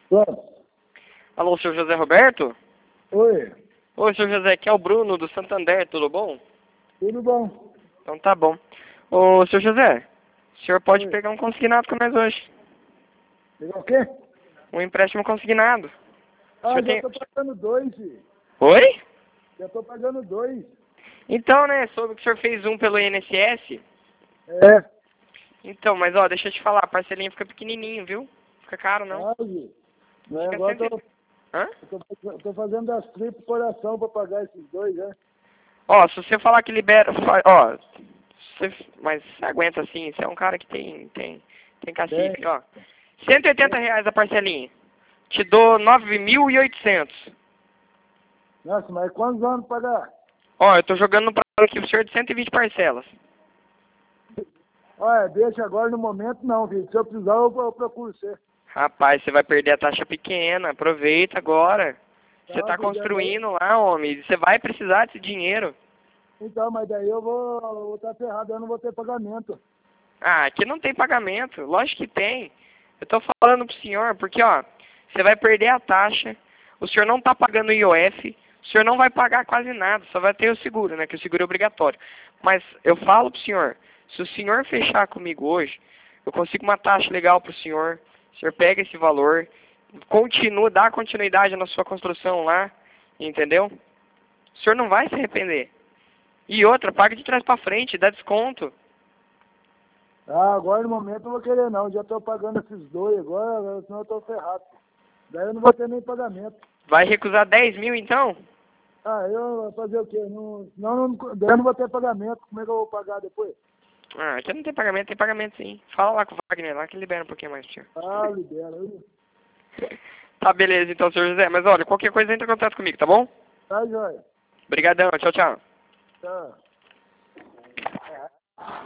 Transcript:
Pronto. Alô, senhor José Roberto? Oi, Oi, senhor José, aqui é o Bruno do Santander, tudo bom? tudo bom? Então tá bom. Ô, senhor José, o senhor pode Oi. pegar um consignado com nós hoje. Pegar o quê? Um empréstimo consignado. O Ah, senhor já tem... tô pagando dois, filho. Oi? Já tô pagando dois. Então, né, soube que o senhor fez um pelo INSS. É. Então, mas ó, deixa eu te falar, a parcelinha fica pequenininho, viu? Fica caro, não. Ah, filho. Mas Fica agora cento... Hã? eu tô fazendo das tripas coração pra pagar esses dois, né? Ó, se você falar que libera... Ó, mas você aguenta assim, você é um cara que tem Tem. cacife, ó. R$ 180 a parcelinha. Te dou 9.800. Nossa, mas quantos anos pagar? Ó, eu tô jogando no prazo aqui pro senhor de 120 parcelas. Olha, deixa agora no momento não, filho. Se eu precisar, eu procuro você. Rapaz, você vai perder a taxa pequena. Aproveita agora. Você Tá, tá filho? Daí, construindo lá, homem. Você vai precisar desse dinheiro. então, mas daí eu vou estar ferrado, eu não vou ter pagamento. Ah, aqui não tem pagamento. Lógico que tem. Eu tô falando pro senhor porque, ó, você vai perder a taxa. O senhor não tá pagando IOF. O senhor não vai pagar quase nada. Só vai ter o seguro, né? Que o seguro é obrigatório. Mas eu falo pro senhor, se o senhor fechar comigo hoje, eu consigo uma taxa legal pro senhor. O senhor pega esse valor, continua, dá continuidade na sua construção lá, entendeu? O senhor não vai se arrepender. E outra, paga de trás pra frente, dá desconto. Ah, agora no momento eu não vou querer não. Já tô pagando esses dois agora, senão eu tô ferrado. Daí eu não vou ter nem pagamento. Vai recusar 10 mil então? Ah, eu vou fazer o quê? Não, daí eu não vou ter pagamento. Como é que eu vou pagar depois? Ah, aqui não tem pagamento sim. Fala lá com o Wagner lá que libera um pouquinho mais, senhor. Ah, libera. Tá, beleza então, senhor José. Mas olha, qualquer coisa entra em contato comigo, tá bom? Tá, joia. Obrigadão, tchau, tchau. Tá.